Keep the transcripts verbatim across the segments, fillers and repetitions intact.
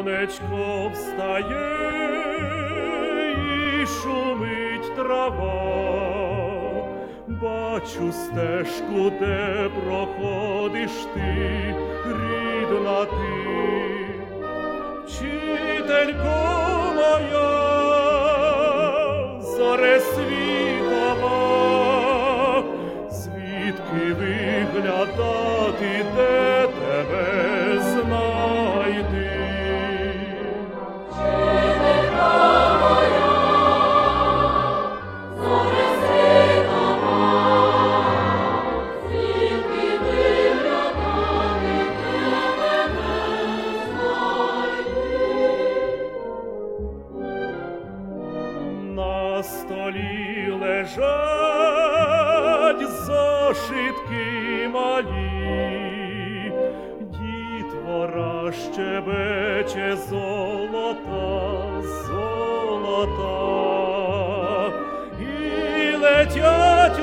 Сонечко встає і шумить трава, бачу стежку, де проходиш ти, рідна ти, вчителько моя, зоре світова, звідки виглядати, де тебе знайти? На столі лежать зошитки малі, дітвора щебече золота, золота, і летять,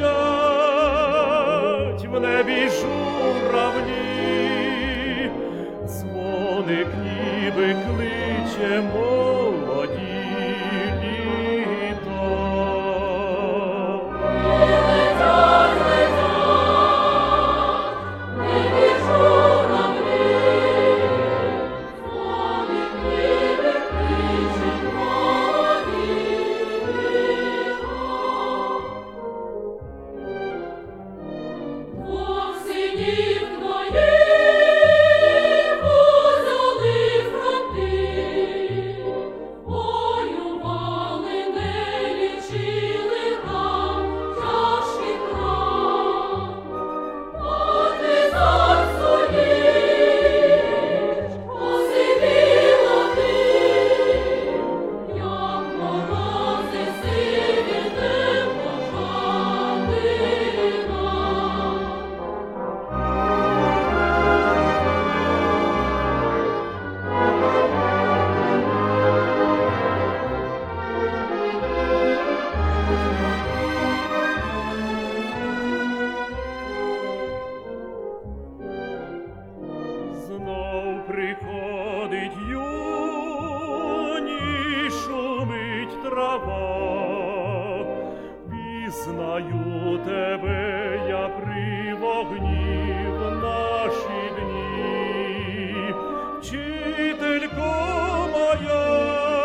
летять в небі журавлі, дзвоник ніби кличе молоді. Приходить юні, шумить трава, пізнаю тебе я при вогні в наші дні, вчителько моя,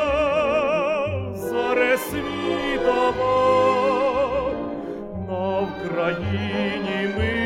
зоре світова, на Вкраїні ми